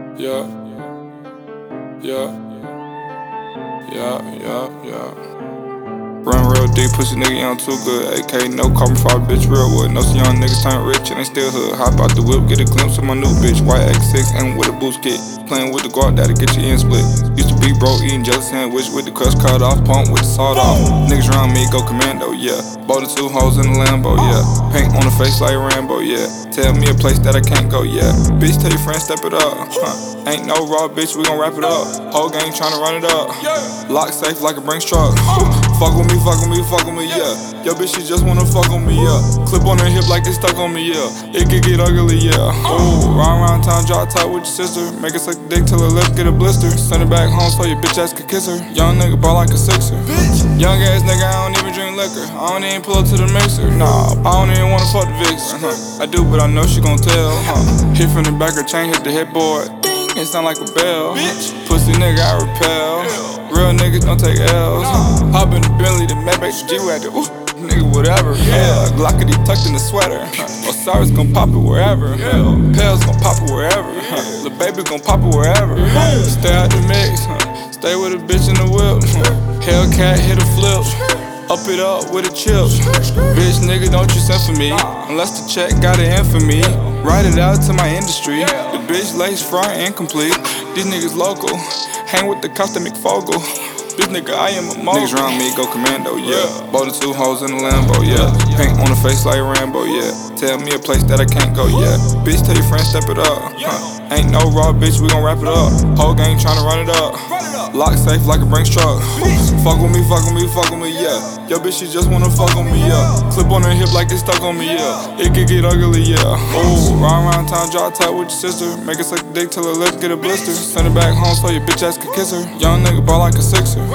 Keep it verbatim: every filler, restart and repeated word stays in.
Yeah, yeah, yeah, yeah, yeah. Run real deep, pussy nigga, young too good. A K, no carbon fiber, bitch, real wood. No, some young niggas turn rich and they still hood. Hop out the whip, get a glimpse of my new bitch. White X six and with a boost kit. Playing with the guard, that'll get your end split. Used to be broke, eating jelly sandwich with the crust cut off, pump with the salt off. Niggas around me go commando, yeah. Bought the two hoes in the Lambo, yeah. Paint on the face like Rambo, yeah. Tell me a place that I can't go, yeah. Bitch, tell your friends step it up, huh. Ain't no raw, bitch, we gon' wrap it up. Whole gang tryna run it up. Lock safe like a Brinks truck. Fuck with me, fuck with me, fuck with me, yeah. Yo, bitch, she just wanna fuck on me, yeah. Clip on her hip like it's stuck on me, yeah. It could get ugly, yeah. Ooh, round round town, drop tight with your sister. Make her suck the dick till her lips get a blister. Send her back home so your bitch ass could kiss her. Young nigga ball like a sixer. Young ass nigga, I don't even drink liquor. I don't even pull up to the mixer. Nah, I don't even wanna fuck the vixen. Huh. I do, but I know she gon' tell. Huh. Hit from the back, her chain hit the headboard. It sound like a bell. Bitch. Pussy nigga, I repel. Real niggas don't take L's. Hop in the Bentley, the Maybach, the G-Wagon. Ooh, nigga, whatever. Yeah, Glockity tucked in the sweater. Osiris gon' pop it wherever. Pels gon' pop it wherever. Lil' baby gon' pop it wherever. Stay out the mix. Stay with a bitch in the whip. Hellcat hit a flip. Up it up with a chip. Bitch nigga, don't you send for me unless the check got it in for me. Write it out to my industry. The bitch lace front incomplete. These niggas local. Hang with the cops that make Fogel. This nigga, I am a mogul. Niggas around me go commando, yeah. Bought the two hoes in the Lambo, yeah. Paint on the face like Rambo, yeah. Tell me a place that I can't go, yeah. Bitch, tell your friends step it up. Huh. Ain't no raw, bitch, we gon' wrap it up. Whole gang tryna run it up. Lock safe like a Brinks truck. Fuck with me, fuck with me, fuck with me, yeah. Yo, bitch, she just wanna fuck on me, yeah. Clip on her hip like it's stuck on me, yeah. It could get ugly, yeah. Ooh, round round town, drop tight with your sister. Make her suck the dick till her lips get a blister. Send her back home so your bitch ass could kiss her. Young nigga ball like a sixer.